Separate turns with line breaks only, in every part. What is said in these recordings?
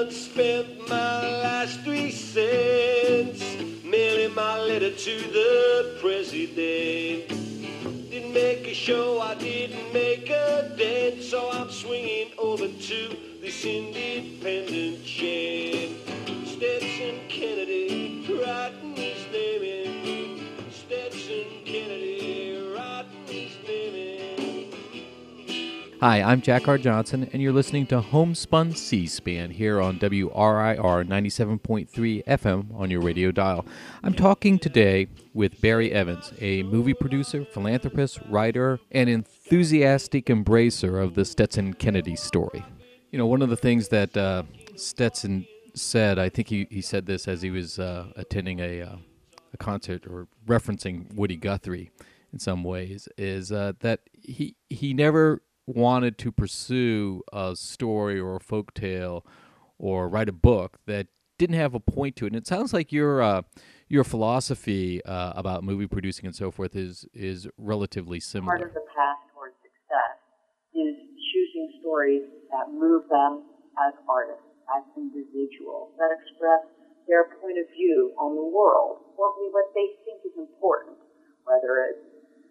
done spent my last 3 cents mailing my letter to the president. Didn't make a show, I didn't make a dent, so I'm swinging over to this independent shed. Stetson Kennedy, writing his name in. Stetson Kennedy, writing his name in.
Hi, I'm Jack R. Johnson, and you're listening to Homespun C-SPAN here on WRIR 97.3 FM on your radio dial. I'm talking today with Barry Evans, a movie producer, philanthropist, writer, and enthusiastic embracer of the Stetson Kennedy story. You know, one of the things that Stetson said, I think he said this as he was attending a concert or referencing Woody Guthrie in some ways, is that he never wanted to pursue a story or a folktale or write a book that didn't have a point to it. And it sounds like your philosophy about movie producing and so forth is relatively similar.
Part of the path towards success is choosing stories that move them as artists, as individuals, that express their point of view on the world, what they think is important, whether it's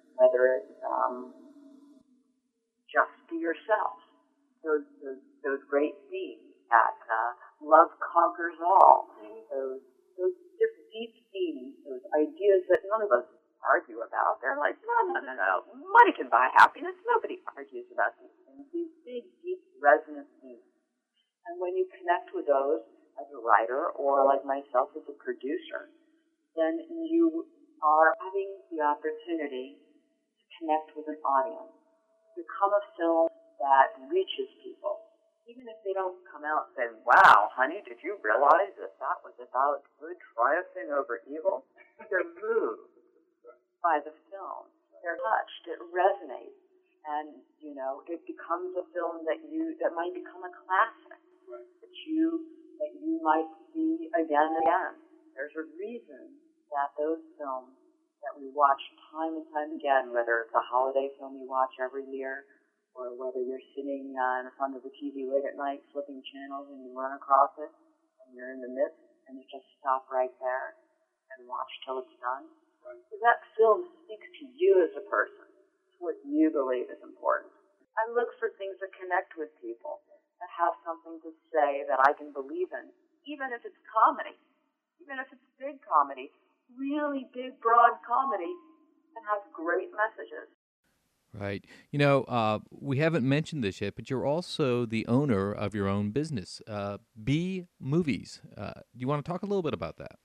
just be yourself. Those great themes that love conquers all. Those deep themes, those ideas that none of us argue about. They're like, no. Money can buy happiness. Nobody argues about these things. These big, deep, resonant themes. And when you connect with those as a writer or like myself as a producer, then you are having the opportunity to connect with an audience. Become a film that reaches people, even if they don't come out saying, wow, honey, did you realize that was about good triumphing over evil? They're moved by the film. They're touched. It resonates. And, it becomes a film that might become a classic that you might see again and again. There's a reason that those films that we watch time and time again, whether it's a holiday film you watch every year, or whether you're sitting in front of the TV late at night flipping channels and you run across it, and you're in the midst, and you just stop right there and watch till it's done. So that film speaks to you as a person, to what you believe is important. I look for things that connect with people, that have something to say that I can believe in, even if it's comedy, even if it's big comedy. Really big, broad comedy and has great messages.
Right. We haven't mentioned this yet, but you're also the owner of your own business, B Movies. Do you want to talk a little bit about that?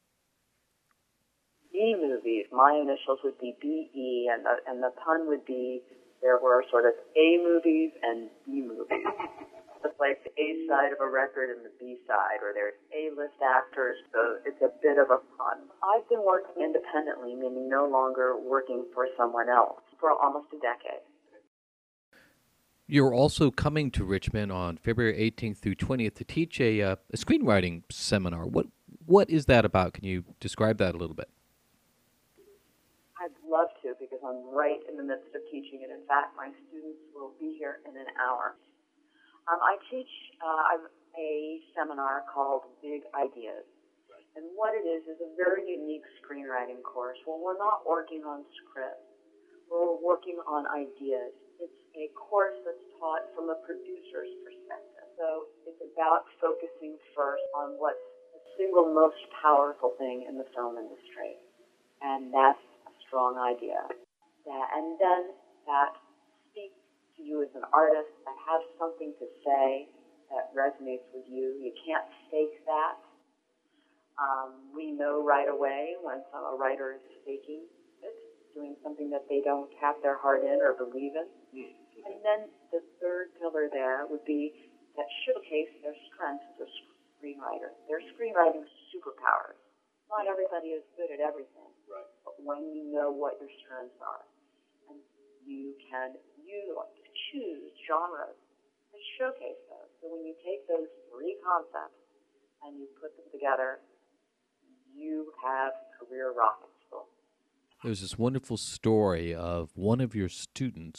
B Movies. My initials would be BE, and the pun would be there were sort of A movies and B movies. It's like the A side of a record and the B side, or there's A-list actors, so it's a bit of a pun. I've been working independently, meaning no longer working for someone else, for almost a decade.
You're also coming to Richmond on February 18th through 20th to teach a screenwriting seminar. What is that about? Can you describe that a little bit?
I'd love to, because I'm right in the midst of teaching it. In fact, my students will be here in an hour. I teach a seminar called Big Ideas. And what it is a very unique screenwriting course where we're not working on scripts. We're working on ideas. It's a course that's taught from a producer's perspective. So it's about focusing first on what's the single most powerful thing in the film industry. And that's a strong idea. And then that speaks to you as an artist, that has something to say that resonates with you. You can't fake that. We know right away when a writer is faking it, doing something that they don't have their heart in or believe in. And then the third pillar there would be that showcase their strengths as a screenwriter, their screenwriting superpowers. Not everybody is good at everything, but when you know what your strengths are, and you can choose genres and showcase those. So when you take those three concepts and you put them together, you have career rocket school.
There's this wonderful story of one of your students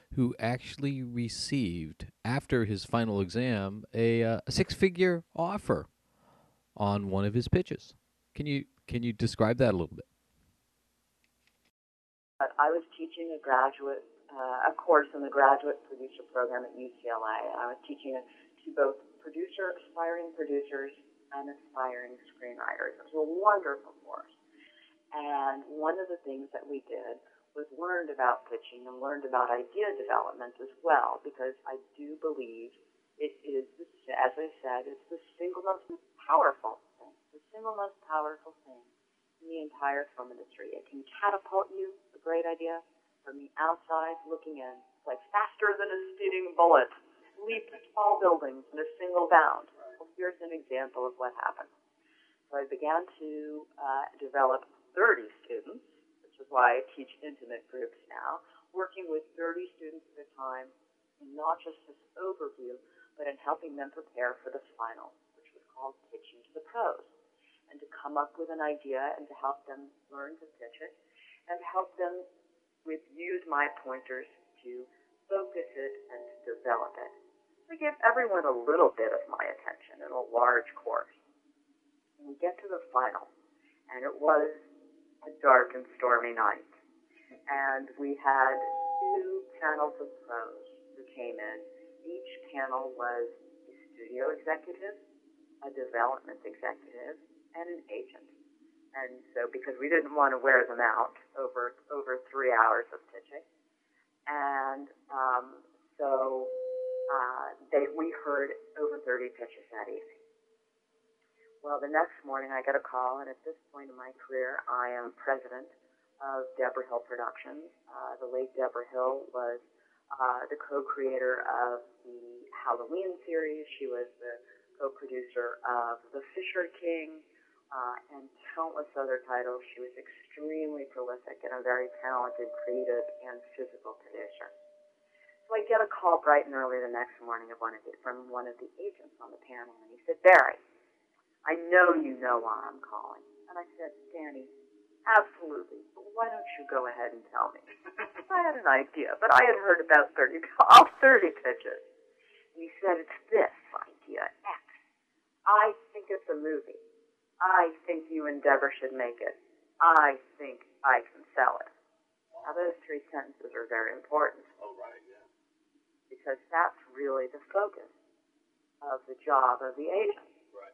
who actually received, after his final exam, a six-figure offer on one of his pitches. Can you describe that a little bit?
But I was teaching a course in the graduate producer program at UCLA. I was teaching it to both aspiring producers and aspiring screenwriters. It was a wonderful course. And one of the things that we did was learned about pitching and learned about idea development as well, because I do believe it is, as I said, it's the single most powerful thing, in the entire film industry. It can catapult you, a great idea, from the outside looking in. It's like faster than a speeding bullet, leap tall buildings in a single bound. Well, here's an example of what happened. So I began to develop 30 students, which is why I teach intimate groups now, working with 30 students at a time in not just this overview, but in helping them prepare for the final, which was called Pitching to the Pros, and to come up with an idea and to help them learn to pitch it, and help them use my pointers to focus it and to develop it. I give everyone a little bit of my attention in a large course. And we get to the final, and it was a dark and stormy night. And we had two panels of pros who came in. Each panel was a studio executive, a development executive, and an agent. And so, because we didn't want to wear them out over 3 hours of pitching, and we heard over 30 pitches that evening. Well, the next morning I got a call, and at this point in my career, I am president of Deborah Hill Productions. The late Deborah Hill was the co-creator of the Halloween series. She was the co-producer of The Fisher King, and countless other titles. She was extremely prolific and a very talented, creative, and physical producer. So I get a call bright and early the next morning from one of the agents on the panel, and he said, "Barry, I know you know why I'm calling." And I said, "Danny, absolutely, but why don't you go ahead and tell me?" I had an idea, but I had heard about 30 pitches. And he said, "It's this idea, X. I think it's a movie. I think you and Deborah should make it. I think I can sell it." Now, those three sentences are very important.
Oh, right, yeah.
Because that's really the focus of the job of the agent.
Right.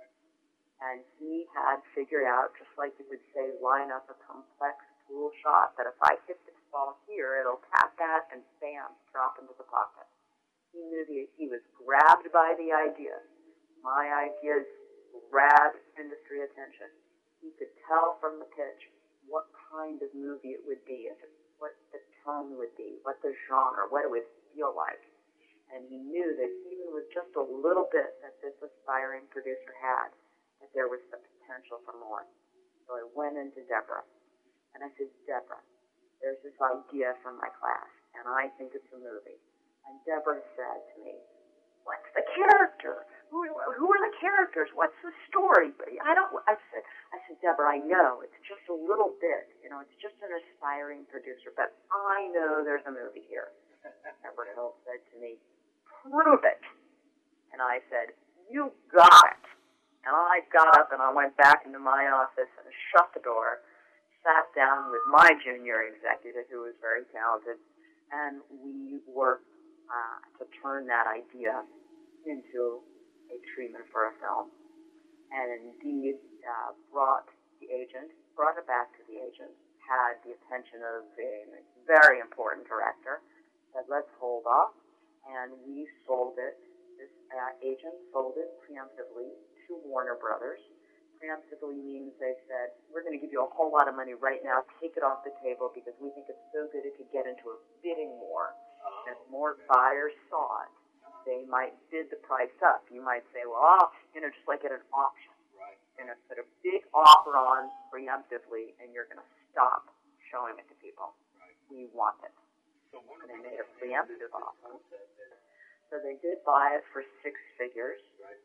And he had figured out, just like you would say, line up a complex pool shot, that if I hit this ball here, it'll tap that and bam, drop into the pocket. He knew he was grabbed by the idea. My ideas grabbed industry attention. He could tell from the pitch what kind of movie it would be, what the tone would be, what the genre, what it would feel like. And he knew that even with just a little bit that this aspiring producer had, that there was the potential for more. So I went into Deborah, and I said, "Deborah, there's this idea from my class, and I think it's a movie." And Deborah said to me, "What's the character? Who are the characters? What's the story?" I said, "Deborah, I know it's just a little bit, it's just an aspiring producer, but I know there's a movie here." Deborah Hill said to me, "Prove it." And I said, "You got it." And I got up and I went back into my office and shut the door, sat down with my junior executive, who was very talented, and we worked to turn that idea into a treatment for a film. And indeed brought it back to the agent, had the attention of a very important director, said, "Let's hold off." And we sold it. This agent sold it preemptively to Warner Brothers. Preemptively means they said, "We're going to give you a whole lot of money right now. Take it off the table because we think it's so good it could get into a bidding war. And if more buyers saw it, they might bid the price up." You might say, "Well, just like at an auction. You're going to put a big offer on preemptively, and you're going to stop showing it to people. We want it." And they made a preemptive offer. So they did buy it for 6 figures.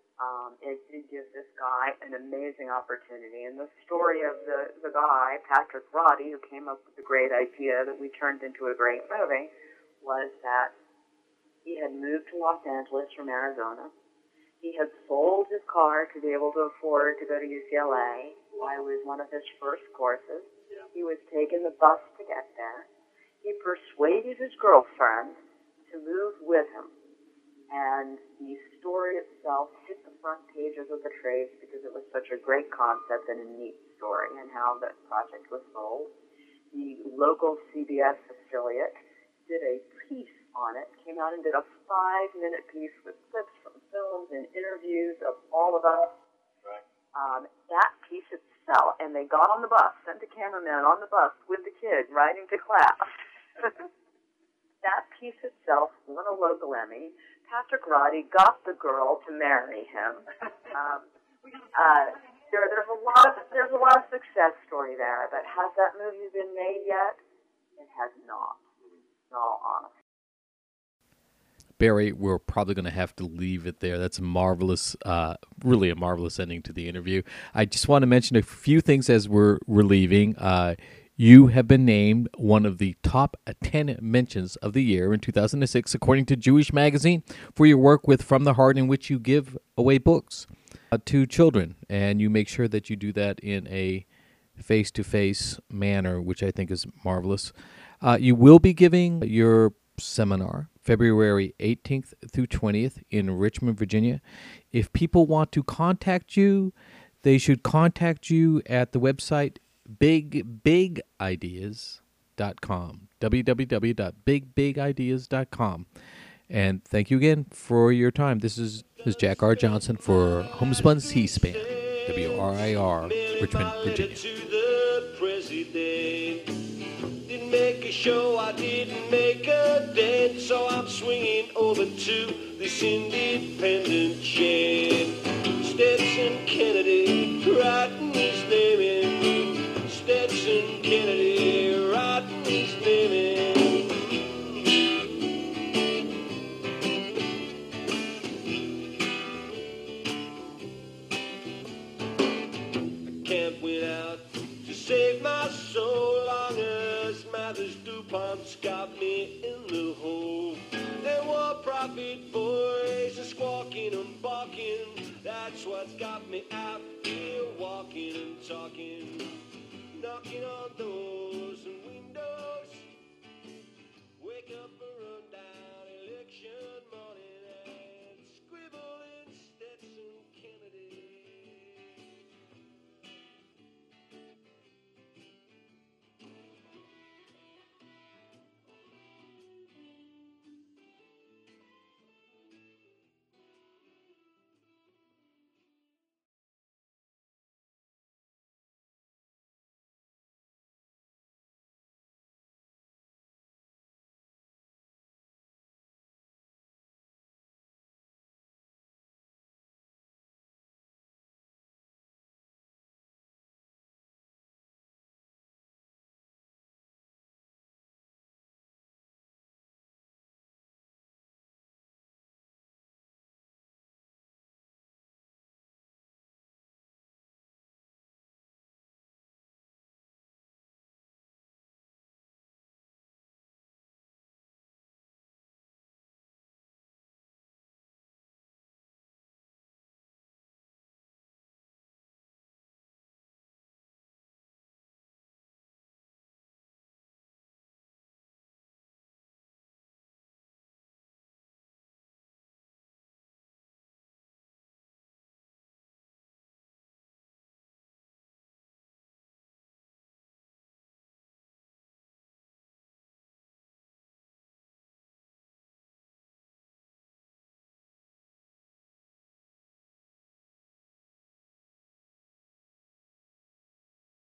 It did give this guy an amazing opportunity. And the story of the guy, Patrick Roddy, who came up with the great idea that we turned into a great movie, was that he had moved to Los Angeles from Arizona. He had sold his car to be able to afford to go to UCLA. I was one of his first courses. He was taking the bus to get there. He persuaded his girlfriend to move with him. And the story itself hit the front pages of the trades because it was such a great concept and a neat story, and how that project was sold. The local CBS affiliate did a piece on it, came out and did a 5-minute piece with clips from films and interviews of all of us. Right. That piece itself, and they got on the bus, sent a cameraman on the bus with the kid riding to class. That piece itself won a local Emmy. Patrick Roddy got the girl to marry him. There's a lot of success story there, but has that movie been made yet? It has not. In all honesty.
Barry, we're probably going to have to leave it there. That's a marvelous, really a marvelous ending to the interview. I just want to mention a few things as we're leaving. You have been named one of the top 10 mentions of the year in 2006, according to Jewish Magazine, for your work with From the Heart, in which you give away books to children. And you make sure that you do that in a face-to-face manner, which I think is marvelous. You will be giving your seminar February 18th through 20th in Richmond, Virginia. If people want to contact you, they should contact you at the website bigbigideas.com, www.bigbigideas.com. And thank you again for your time. This is Jack R. Johnson for Homespun C-SPAN, WRIR, Richmond, Virginia.
Didn't make a show, I didn't make a dent, so I'm swinging over to this independent chain. Stetson Kennedy, writing his name in. Stetson Kennedy, writing his name in. I can't win out to save my soul, long as Mathers DuPont's got me in the hole. There were profit boys a squawking and barking. That's what's got me out here walking and talking, knocking on doors.